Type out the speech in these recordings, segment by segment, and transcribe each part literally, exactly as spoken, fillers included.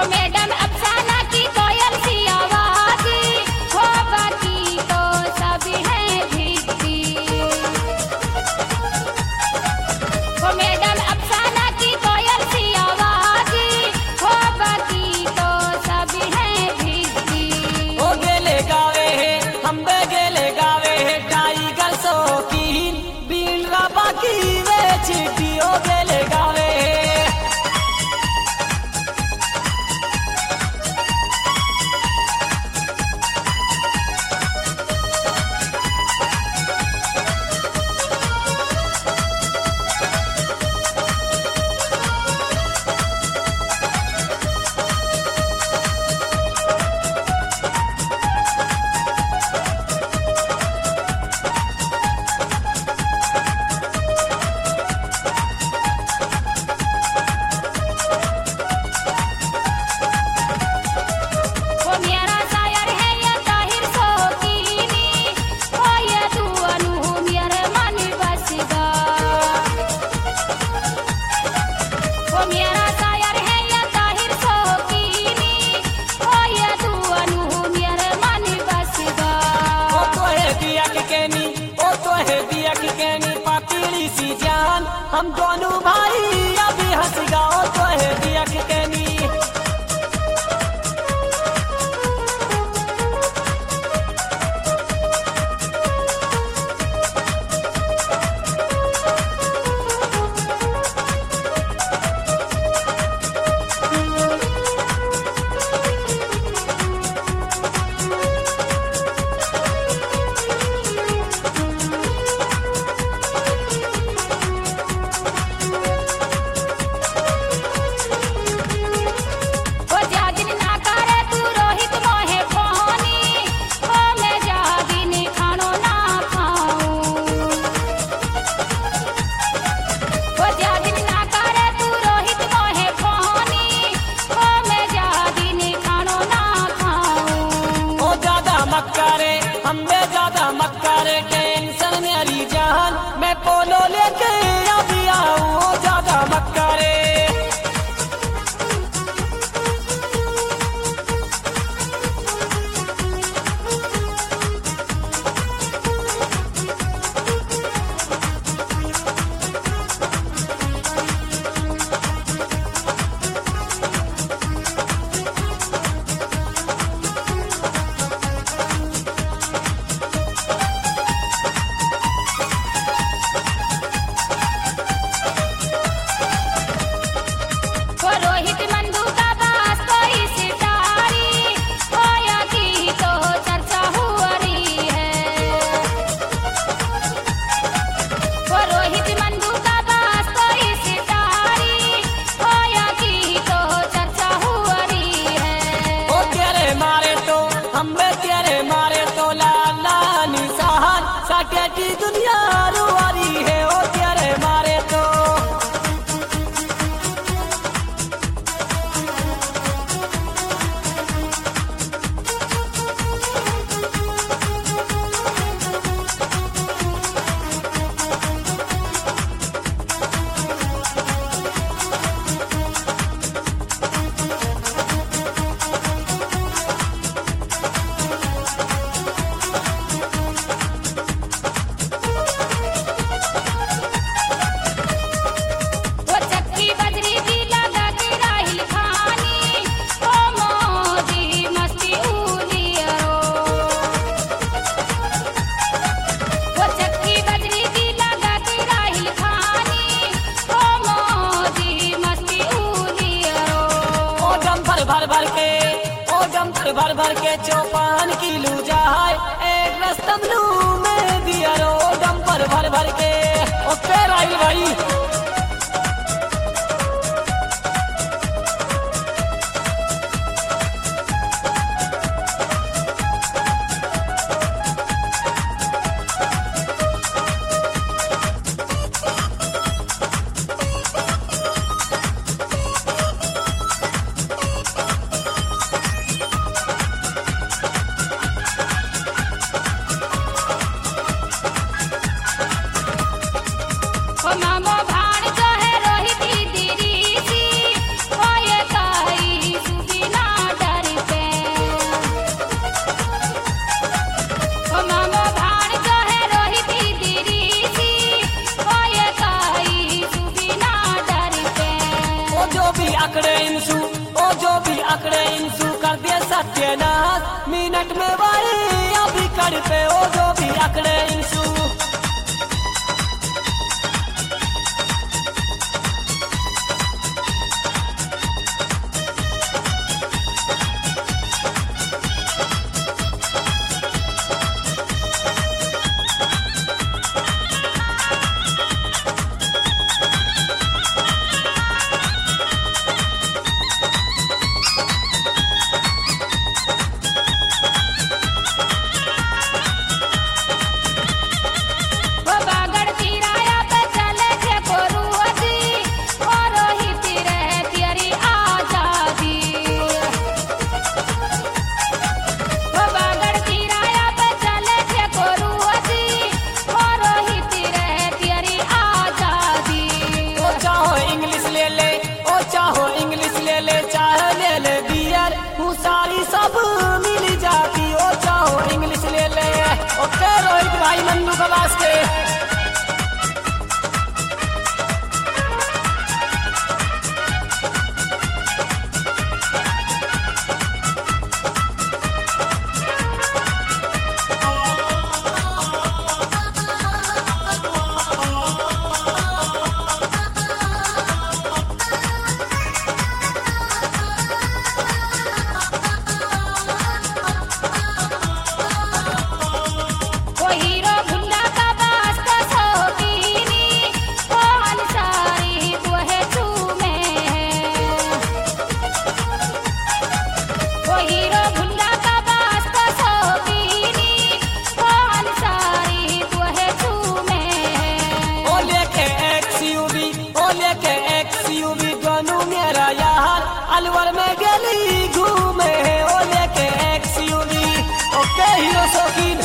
Madam अफसाना की कोयल सी आवाज, हो बाकी तो सब है भीगती। हो मैडम अफसाना की कोयल सी आवाज, हो बाकी तो सब है भीगती। ओ गेले गावे है हम बे गेले गावे है टाइगर शौकीन बीन का बाकी वे चिट्ठी ओ गेले गावे है। वो मेरा शायर है ये ताहिर शौकीनी, हो ये तू अनु मेरे मन बसगा। वो मेरा शायर है ये ताहिर शौकीनी, हो ये तू अनु मेरे मन बसगा। ओ तो है दिया की कहनी ओ तो है दिया की कहनी पातीली सी जान हम दोनों भाई अभी हंसगा। ओ तो है दिया की कहनी वो जा दिन ना करे तू रोहित मोहे फोनी, हो मैं जा दिन खानो ना खाऊं। वो जा दिन ना करे तू रोहित मोहे फोनी, हो मैं जा दिन खानो ना खाऊं। ओ ज्यादा मत करे हम बे ज्यादा मत करे टेंशन मेरी जान मैं पोलो लेके अभी आऊं। ओ ज्यादा मत करे वो रोहित मंदू का बास कोई सितारी, हो या की तो चर्चा हो रही है। वो रोहित मंदू का बास कोई सितारी, हो या की तो चर्चा हो रही है। ओ तेरे मारे तो हम बे तेरे मारे तो लाला निशान साकेटी दुनिया रुआरी है। ओ तेरे मारे तो वो चक्की बजरी की लगा के राहिल खानी, हो मोदी मस्ती उलियो। वो चक्की बजरी की लगा के राहिल खानी, हो मोदी मस्ती उलियो। ओ डंपर भर भर के ओ डंपर भर भर के चौपान किलो जाए एक रस्तम लू में दिया रो डंपर भर भर के ओ तेरा ही भाई हो मामो भाड़ अकड़े इंसू ओ जो भी अकड़े इंसू कर दिए सत्यानाश मिनट में भाई अभी कर पे ओ जो भी अकड़े इंसू सारी सब मिल जाती ओ चाहो इंग्लिश ले ले ओके रोहित भाई नंदू का वास्ते अलवर में गली घूमे ओ लेके एक्सयूवी ओके हीरो शौकीन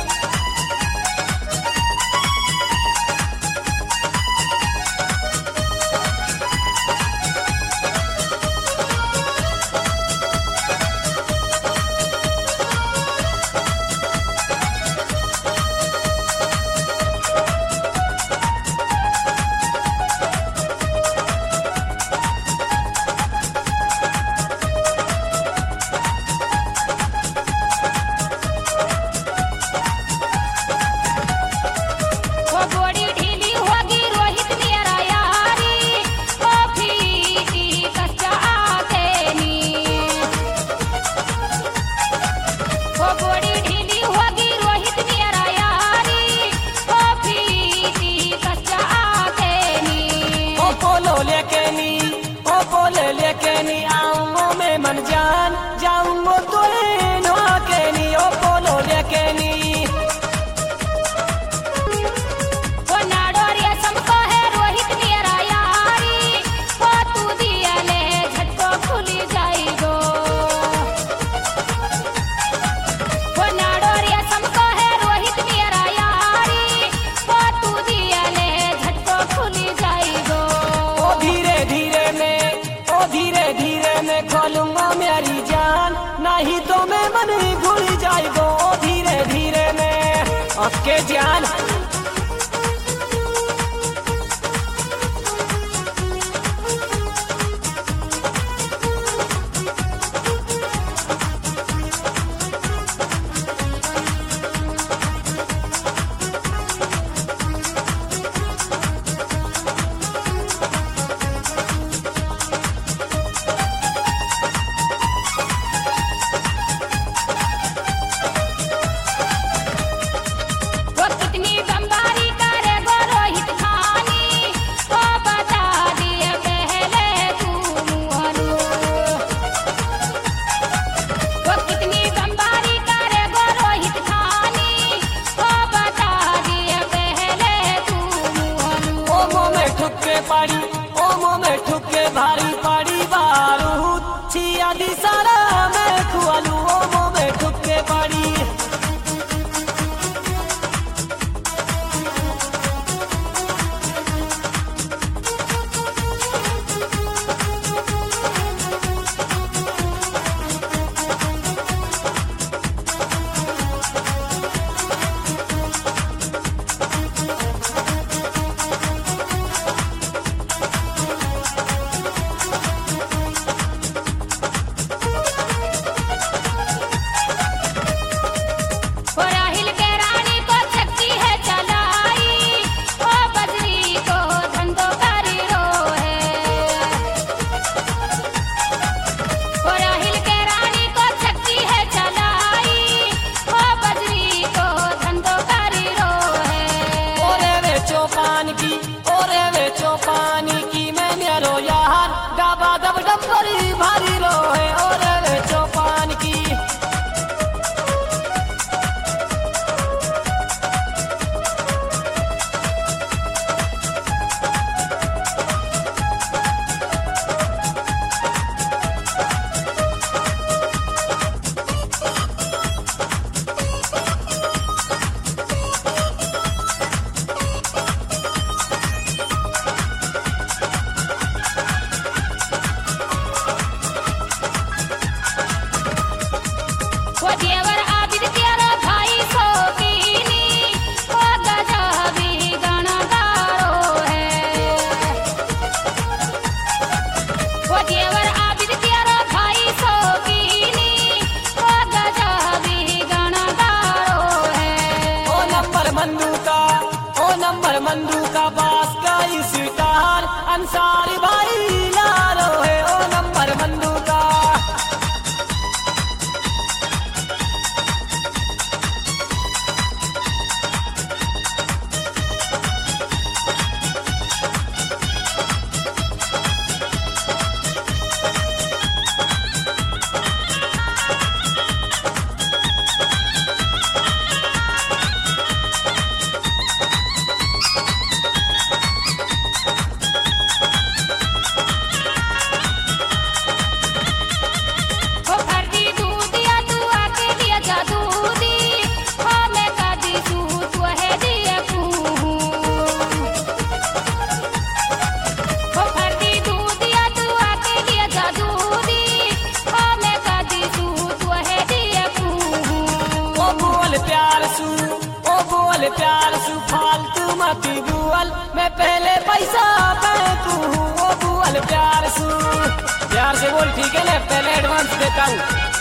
जाऊंगो तो के नी ओ पोलो लेके नी वो नाडोरिया समको है रोहित मेरा यारी वो तू दिया ले झटको खुली जाई गो वो नाडोरिया समको है रोहित मेरा यारी वो तू दिया ले झटको खुली जाई गो ओ धीरे धीरे में ओ धीरे धीरे में खोलूंगा मेरी जान नहीं तो मैं मन भूल जाएगा धीरे धीरे में आपके जान कितनी बुअल प्यार सु फालतू मती बुअल मैं पहले पैसा तू वो बुअल प्यार सु। प्यार से बोल ठीक है ना, पहले एडवांस देता हूँ।